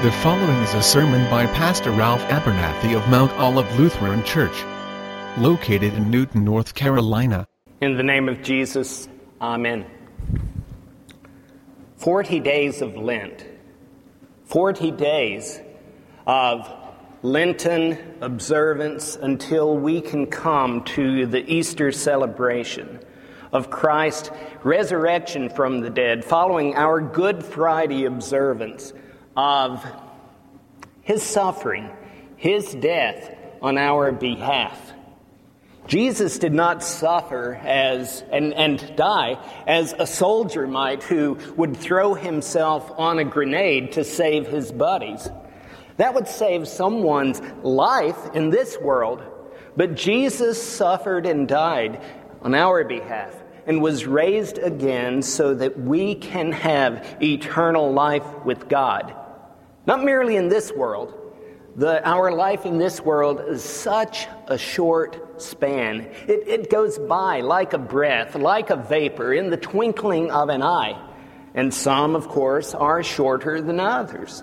The following is a sermon by Pastor Ralph Abernathy of Mount Olive Lutheran Church, located in Newton, North Carolina. In the name of Jesus, Amen. 40 days of Lent. 40 days of Lenten observance until we can come to the Easter celebration of Christ's resurrection from the dead, following our Good Friday observance of His suffering, His death on our behalf. Jesus did not suffer and die as a soldier might who would throw himself on a grenade to save his buddies. That would save someone's life in this world. But Jesus suffered and died on our behalf and was raised again so that we can have eternal life with God. Not merely in this world. Our life in this world is such a short span. It goes by like a breath, like a vapor, in the twinkling of an eye. And some, of course, are shorter than others.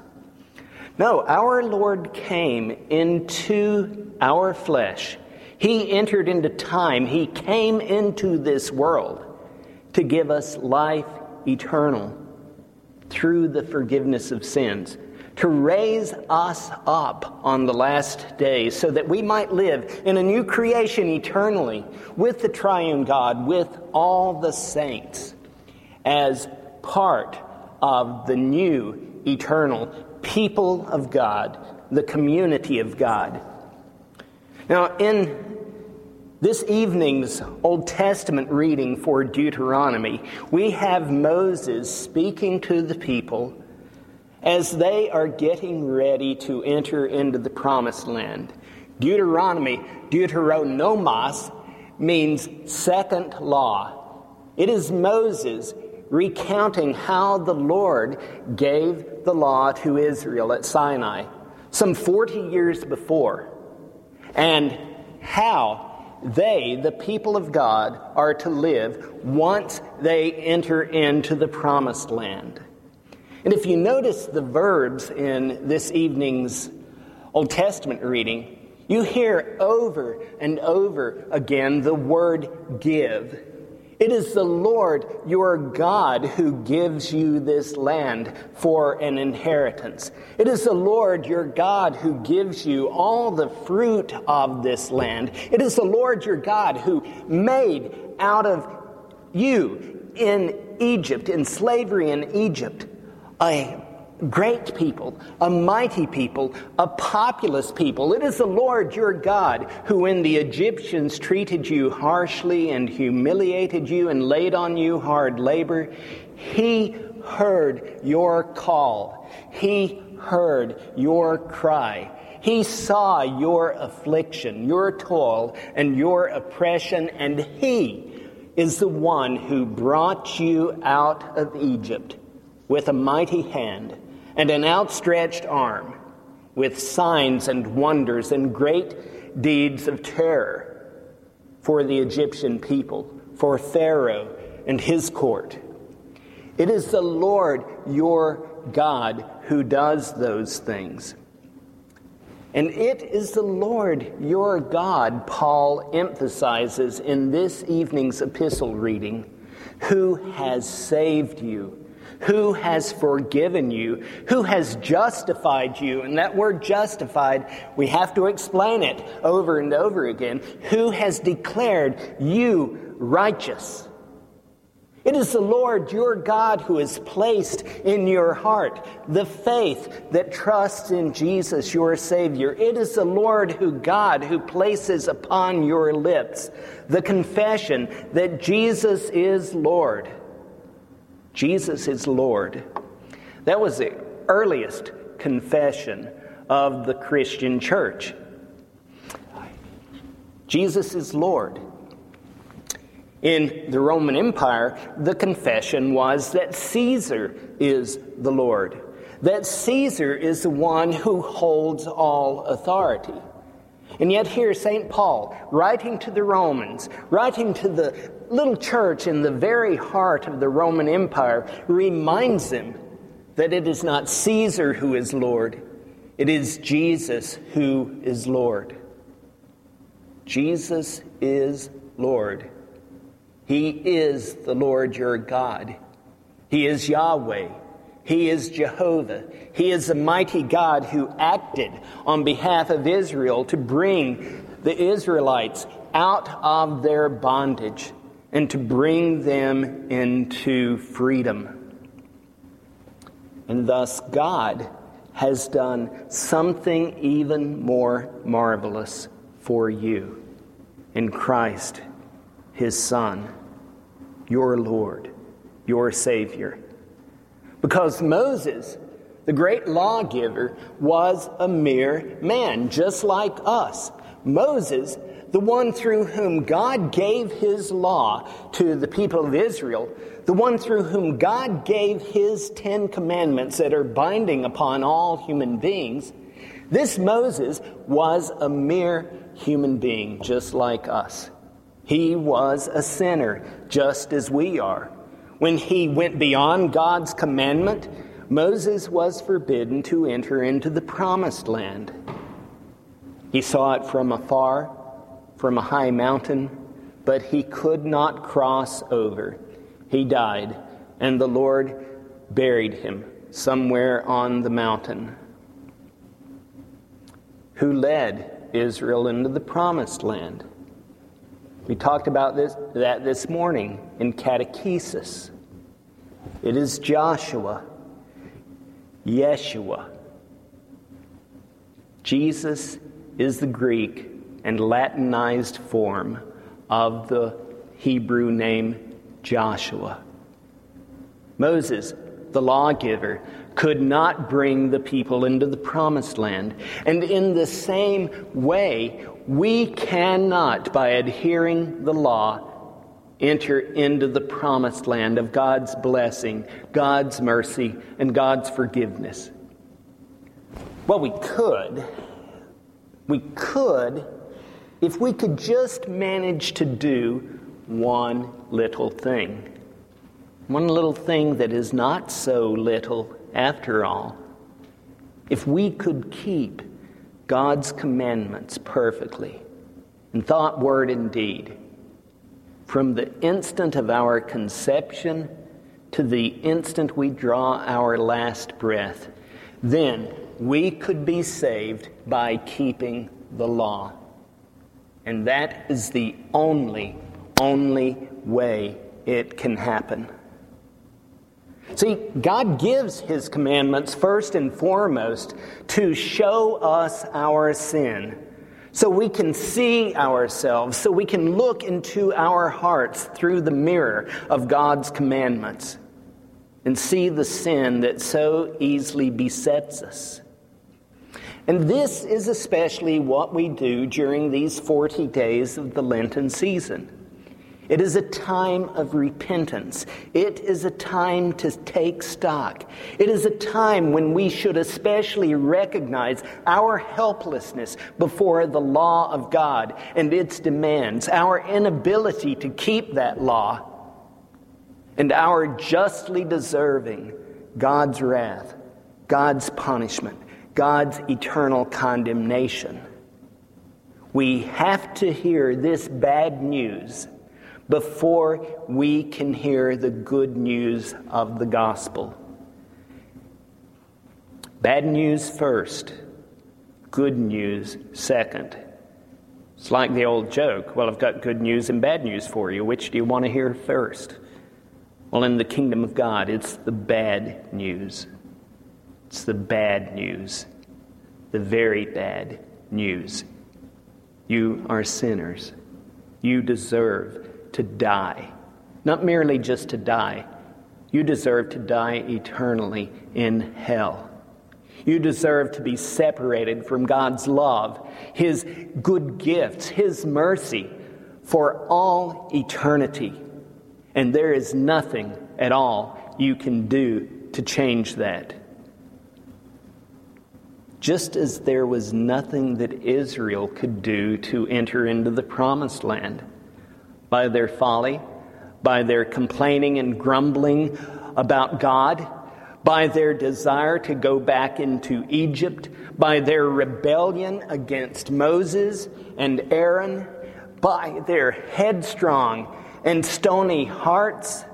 No, our Lord came into our flesh. He entered into time. He came into this world to give us life eternal through the forgiveness of sins, to raise us up on the last day so that we might live in a new creation eternally with the triune God, with all the saints, as part of the new eternal people of God, the community of God. Now, in this evening's Old Testament reading for Deuteronomy, we have Moses speaking to the people as they are getting ready to enter into the Promised Land. Deuteronomy, Deuteronomos, means second law. It is Moses recounting how the Lord gave the law to Israel at Sinai some 40 years before, and how they, the people of God, are to live once they enter into the Promised Land. And if you notice the verbs in this evening's Old Testament reading, you hear over and over again the word give. It is the Lord your God who gives you this land for an inheritance. It is the Lord your God who gives you all the fruit of this land. It is the Lord your God who made out of you in Egypt, in slavery in Egypt, a great people, a mighty people, a populous people. It is the Lord your God who, when the Egyptians treated you harshly and humiliated you and laid on you hard labor, He heard your call. He heard your cry. He saw your affliction, your toil, and your oppression, and He is the one who brought you out of Egypt with a mighty hand and an outstretched arm, with signs and wonders and great deeds of terror for the Egyptian people, for Pharaoh and his court. It is the Lord your God who does those things. And it is the Lord your God, Paul emphasizes in this evening's epistle reading, who has saved you, who has forgiven you, who has justified you. And that word justified, we have to explain it over and over again. Who has declared you righteous. It is the Lord your God who has placed in your heart the faith that trusts in Jesus, your Savior. It is the Lord God who places upon your lips the confession that Jesus is Lord. Jesus is Lord. That was the earliest confession of the Christian church. Jesus is Lord. In the Roman Empire, the confession was that Caesar is the Lord, that Caesar is the one who holds all authority. And yet here St. Paul, writing to the Romans, writing to the little church in the very heart of the Roman Empire, reminds them that it is not Caesar who is Lord, it is Jesus who is Lord. Jesus is Lord. He is the Lord your God. He is Yahweh. He is Jehovah. He is the mighty God who acted on behalf of Israel to bring the Israelites out of their bondage and to bring them into freedom. And thus God has done something even more marvelous for you in Christ, His Son, your Lord, your Savior. Because Moses, the great lawgiver, was a mere man, just like us. Moses, the one through whom God gave His law to the people of Israel, the one through whom God gave His 10 commandments that are binding upon all human beings, this Moses was a mere human being, just like us. He was a sinner, just as we are. When he went beyond God's commandment, Moses was forbidden to enter into the promised land. He saw it from afar, from a high mountain, but he could not cross over. He died, and the Lord buried him somewhere on the mountain. Who led Israel into the promised land? We talked about that this morning in catechesis. It is Joshua, Yeshua. Jesus is the Greek and Latinized form of the Hebrew name Joshua. Moses, the lawgiver, could not bring the people into the promised land. And in the same way, we cannot, by adhering the law, enter into the promised land of God's blessing, God's mercy, and God's forgiveness. Well, we could if we could just manage to do one little thing. One little thing that is not so little after all. If we could keep God's commandments perfectly, in thought, word, and deed, from the instant of our conception to the instant we draw our last breath, then we could be saved by keeping the law. And that is the only way it can happen. See, God gives His commandments first and foremost to show us our sin, so we can see ourselves, so we can look into our hearts through the mirror of God's commandments and see the sin that so easily besets us. And this is especially what we do during these 40 days of the Lenten season. It is a time of repentance. It is a time to take stock. It is a time when we should especially recognize our helplessness before the law of God and its demands, our inability to keep that law, and our justly deserving God's wrath, God's punishment, God's eternal condemnation. We have to hear this bad news before we can hear the good news of the gospel. Bad news first, good news second. It's like the old joke, well, I've got good news and bad news for you. Which do you want to hear first? Well, in the kingdom of God, it's the bad news. It's the bad news, the very bad news. You are sinners. You deserve to die. Not merely just to die. You deserve to die eternally in hell. You deserve to be separated from God's love, His good gifts, His mercy for all eternity. And there is nothing at all you can do to change that. Just as there was nothing that Israel could do to enter into the promised land. By their folly, by their complaining and grumbling about God, by their desire to go back into Egypt, by their rebellion against Moses and Aaron, by their headstrong and stony hearts.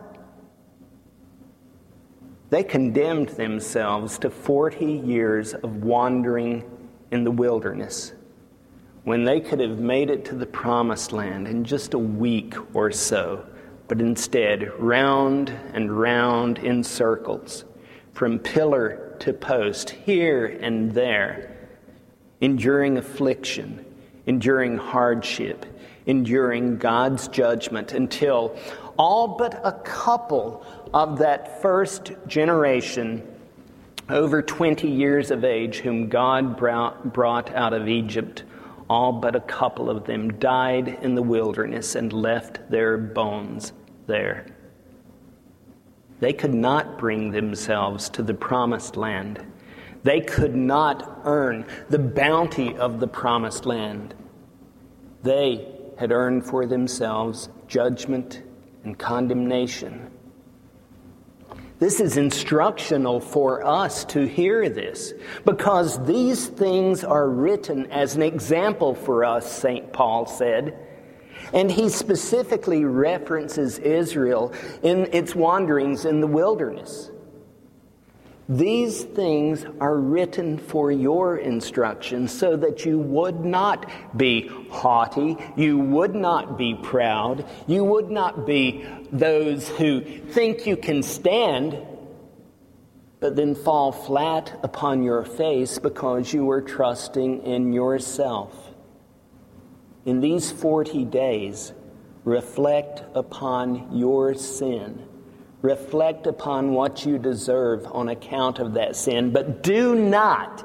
They condemned themselves to 40 years of wandering in the wilderness, when they could have made it to the promised land in just a week or so, but instead round and round in circles, from pillar to post, here and there, enduring affliction, enduring hardship, enduring God's judgment, until all but a couple of that first generation, over 20 years of age, whom God brought out of Egypt, all but a couple of them died in the wilderness and left their bones there. They could not bring themselves to the promised land. They could not earn the bounty of the promised land. They had earned for themselves judgment and condemnation. This is instructional for us to hear this, because these things are written as an example for us, St. Paul said. And he specifically references Israel in its wanderings in the wilderness. These things are written for your instruction, so that you would not be haughty, you would not be proud, you would not be those who think you can stand, but then fall flat upon your face because you are trusting in yourself. In these 40 days, reflect upon your sin. Reflect upon what you deserve on account of that sin. But do not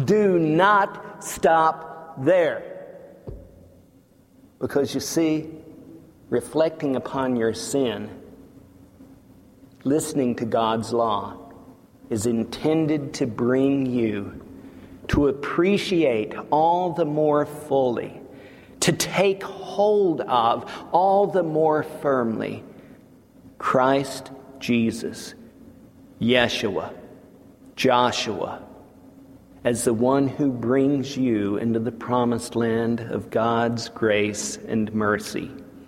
stop there. Because you see, reflecting upon your sin, listening to God's law, is intended to bring you to appreciate all the more fully, to take hold of all the more firmly Christ Jesus, Yeshua, Joshua, as the one who brings you into the promised land of God's grace and mercy.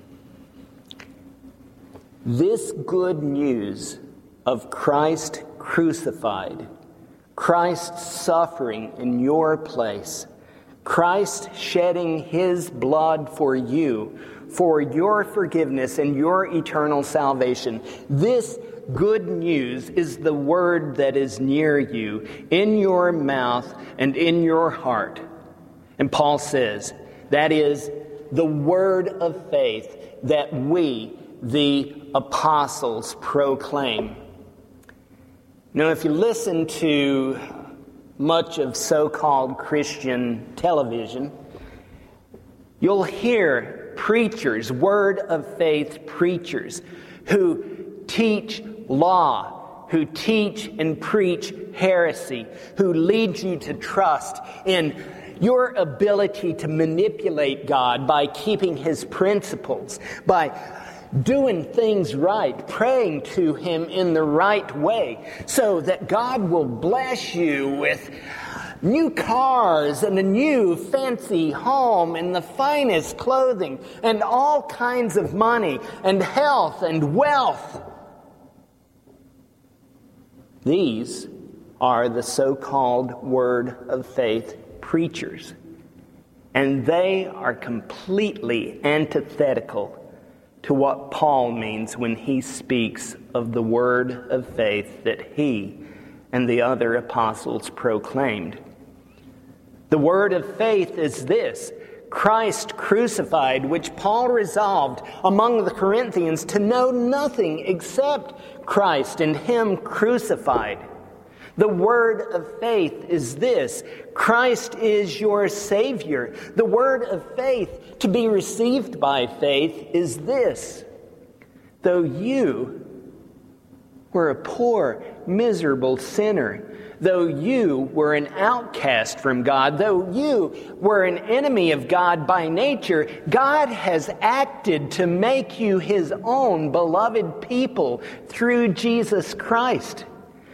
This good news of Christ crucified, Christ suffering in your place, Christ shedding his blood for you, for your forgiveness and your eternal salvation. This good news is the word that is near you, in your mouth and in your heart. And Paul says that is the word of faith that we, the apostles, proclaim. Now, if you listen to much of so-called Christian television, you'll hear preachers, word of faith preachers, who teach law, who teach and preach heresy, who lead you to trust in your ability to manipulate God by keeping his principles, by doing things right, praying to him in the right way, so that God will bless you with new cars and a new fancy home and the finest clothing and all kinds of money and health and wealth. These are the so-called word of faith preachers, and they are completely antithetical to what Paul means when he speaks of the word of faith that he and the other apostles proclaimed. The word of faith is this: Christ crucified, which Paul resolved among the Corinthians to know nothing except Christ and him crucified. The word of faith is this: Christ is your Savior. The word of faith to be received by faith is this: though you were a poor, miserable sinner, though you were an outcast from God, though you were an enemy of God by nature, God has acted to make you his own beloved people through Jesus Christ.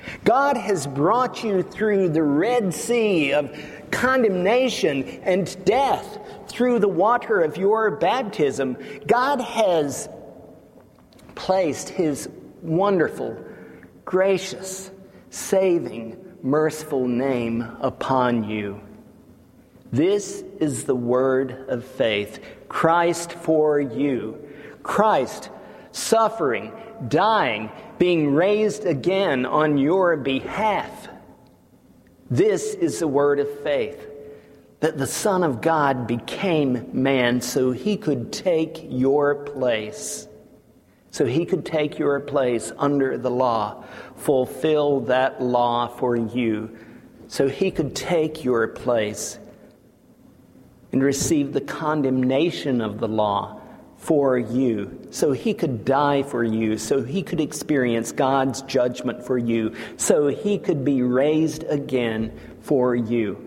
God has brought you through the Red Sea of condemnation and death through the water of your baptism. God has placed His wonderful, gracious, saving, merciful name upon you. This is the word of faith. Christ for you. Christ suffering, dying, being raised again on your behalf. This is the word of faith, that the Son of God became man so He could take your place. So He could take your place under the law, fulfill that law for you, so He could take your place and receive the condemnation of the law for you, so He could die for you, so He could experience God's judgment for you, so He could be raised again for you.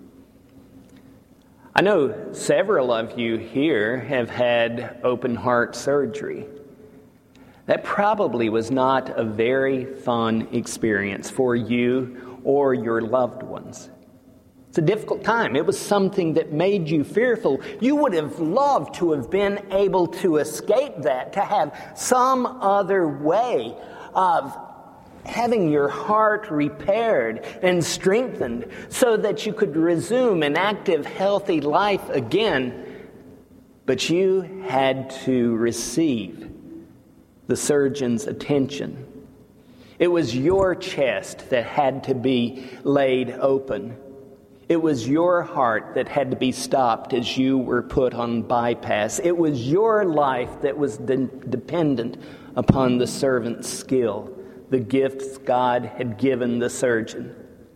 I know several of you here have had open heart surgery. That probably was not a very fun experience for you or your loved ones. It's a difficult time. It was something that made you fearful. You would have loved to have been able to escape that, to have some other way of having your heart repaired and strengthened so that you could resume an active, healthy life again. But you had to receive the surgeon's attention. It was your chest that had to be laid open. It was your heart that had to be stopped as you were put on bypass. It was your life that was dependent upon the servant's skill, the gifts God had given the surgeon.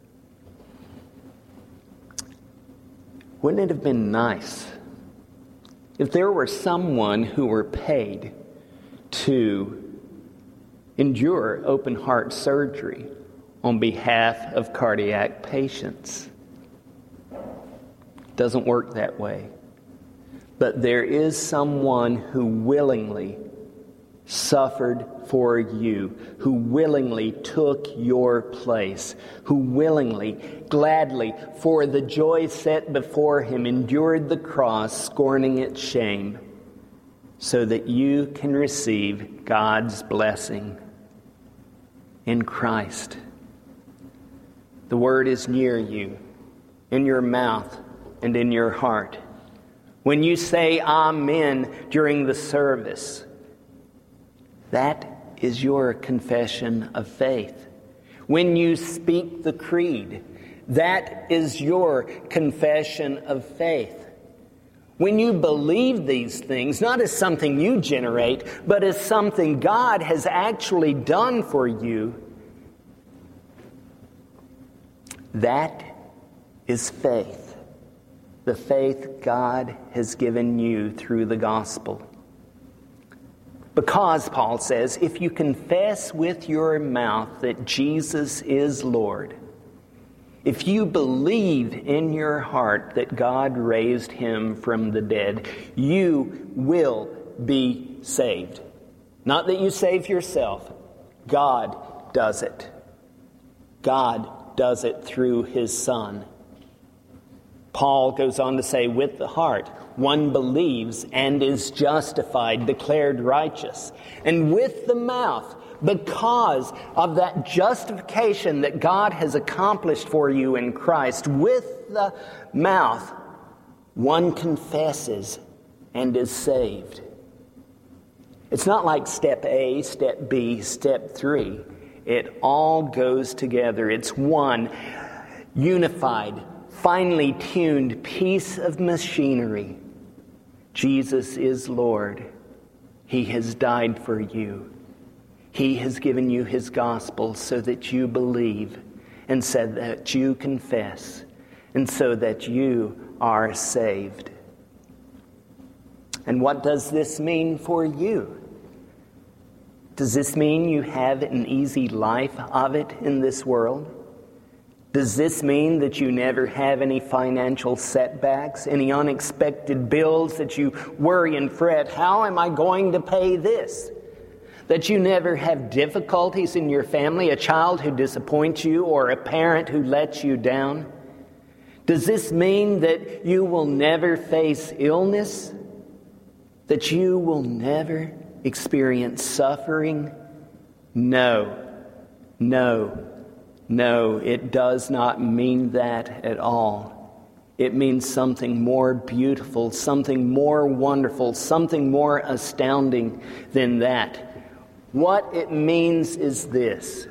Wouldn't it have been nice if there were someone who were paid to endure open heart surgery on behalf of cardiac patients? Doesn't work that way. But there is someone who willingly suffered for you, who willingly took your place, who willingly, gladly, for the joy set before Him, endured the cross, scorning its shame, so that you can receive God's blessing in Christ. The word is near you, in your mouth and in your heart. When you say Amen during the service, that is your confession of faith. When you speak the creed, that is your confession of faith. When you believe these things, not as something you generate, but as something God has actually done for you, that is faith. The faith God has given you through the gospel. Because, Paul says, if you confess with your mouth that Jesus is Lord, if you believe in your heart that God raised Him from the dead, you will be saved. Not that you save yourself. God does it. God does it through His Son. Paul goes on to say, with the heart, one believes and is justified, declared righteous. And with the mouth, because of that justification that God has accomplished for you in Christ, with the mouth, one confesses and is saved. It's not like step A, step B, step 3. It all goes together. It's one unified, finely tuned piece of machinery. Jesus is Lord. He has died for you. He has given you His gospel so that you believe and so that you confess and so that you are saved. And what does this mean for you? Does this mean you have an easy life of it in this world? Does this mean that you never have any financial setbacks, any unexpected bills that you worry and fret? How am I going to pay this? That you never have difficulties in your family, a child who disappoints you or a parent who lets you down? Does this mean that you will never face illness? That you will never experience suffering? No, it does not mean that at all. It means something more beautiful, something more wonderful, something more astounding than that. What it means is this: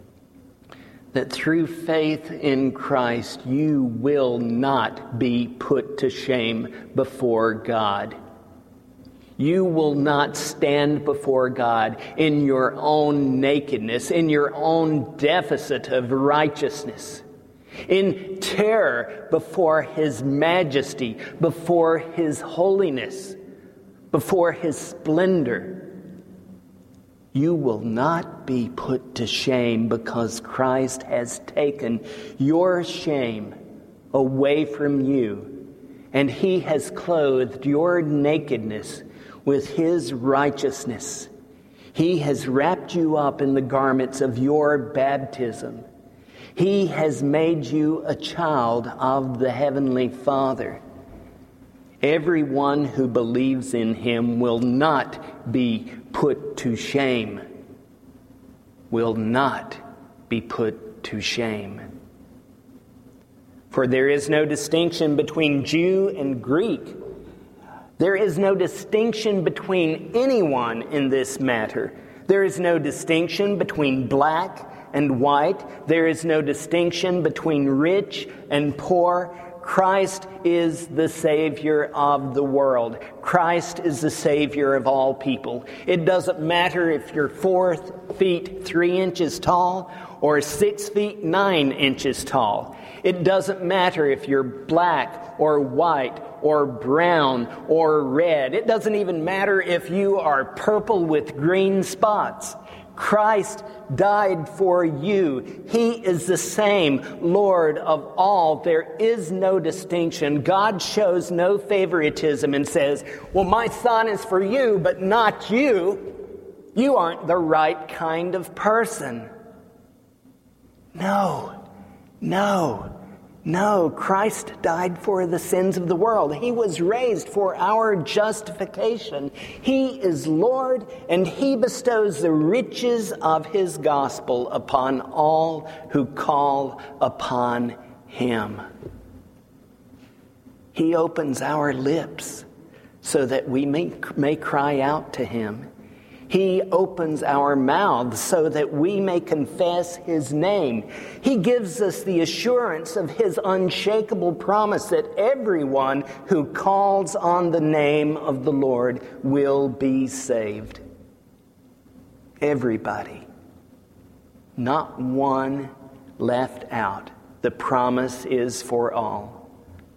that through faith in Christ, you will not be put to shame before God. You will not stand before God in your own nakedness, in your own deficit of righteousness, in terror before His majesty, before His holiness, before His splendor. You will not be put to shame because Christ has taken your shame away from you, and He has clothed your nakedness with His righteousness. He has wrapped you up in the garments of your baptism. He has made you a child of the Heavenly Father. Everyone who believes in Him will not be put to shame. Will not be put to shame. For there is no distinction between Jew and Greek. There is no distinction between anyone in this matter. There is no distinction between black and white. There is no distinction between rich and poor. Christ is the Savior of the world. Christ is the Savior of all people. It doesn't matter if you're 4 feet 3 inches tall or 6 feet 9 inches tall. It doesn't matter if you're black or white or brown or red. It doesn't even matter if you are purple with green spots. Christ died for you. He is the same Lord of all. There is no distinction. God shows no favoritism and says, well, my son is for you, but not you. You aren't the right kind of person. No. Christ died for the sins of the world. He was raised for our justification. He is Lord, and He bestows the riches of His gospel upon all who call upon Him. He opens our lips so that we may cry out to Him. He opens our mouths so that we may confess His name. He gives us the assurance of His unshakable promise that everyone who calls on the name of the Lord will be saved. Everybody. Not one left out. The promise is for all.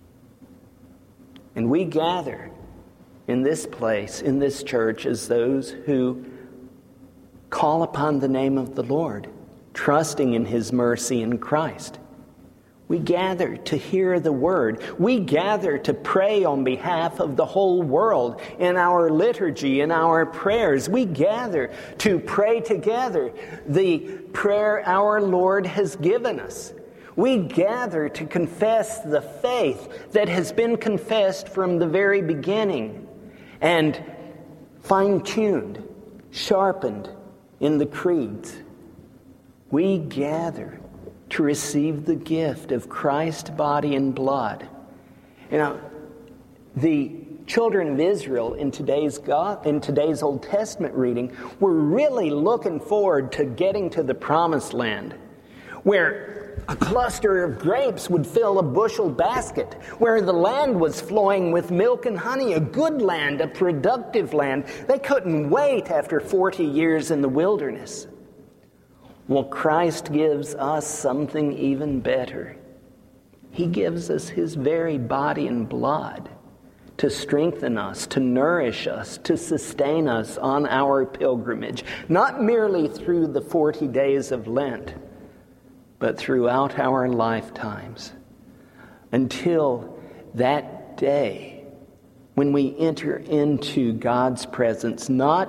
And we gather in this place, in this church, as those who call upon the name of the Lord, trusting in His mercy in Christ. We gather to hear the Word. We gather to pray on behalf of the whole world in our liturgy, in our prayers. We gather to pray together the prayer our Lord has given us. We gather to confess the faith that has been confessed from the very beginning and fine-tuned, sharpened in the creeds. We gather to receive the gift of Christ's body and blood. You know, the children of Israel in today's Old Testament reading were really looking forward to getting to the Promised Land, where a cluster of grapes would fill a bushel basket, where the land was flowing with milk and honey, a good land, a productive land. They couldn't wait after 40 years in the wilderness. Well, Christ gives us something even better. He gives us His very body and blood to strengthen us, to nourish us, to sustain us on our pilgrimage, not merely through the 40 days of Lent, but throughout our lifetimes, until that day when we enter into God's presence, not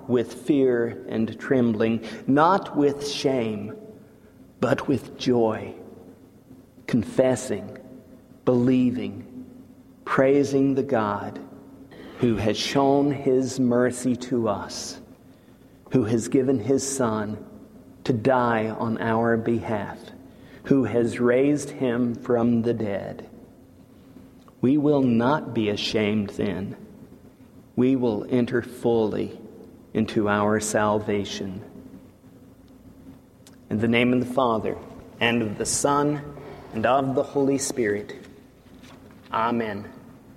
with fear and trembling, not with shame, but with joy, confessing, believing, praising the God who has shown his mercy to us, who has given his Son to die on our behalf, who has raised him from the dead. We will not be ashamed then. We will enter fully into our salvation. In the name of the Father, and of the Son, and of the Holy Spirit. Amen.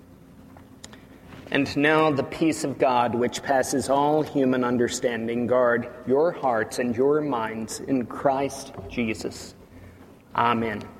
And now the peace of God, which passes all human understanding, guard your hearts and your minds in Christ Jesus. Amen.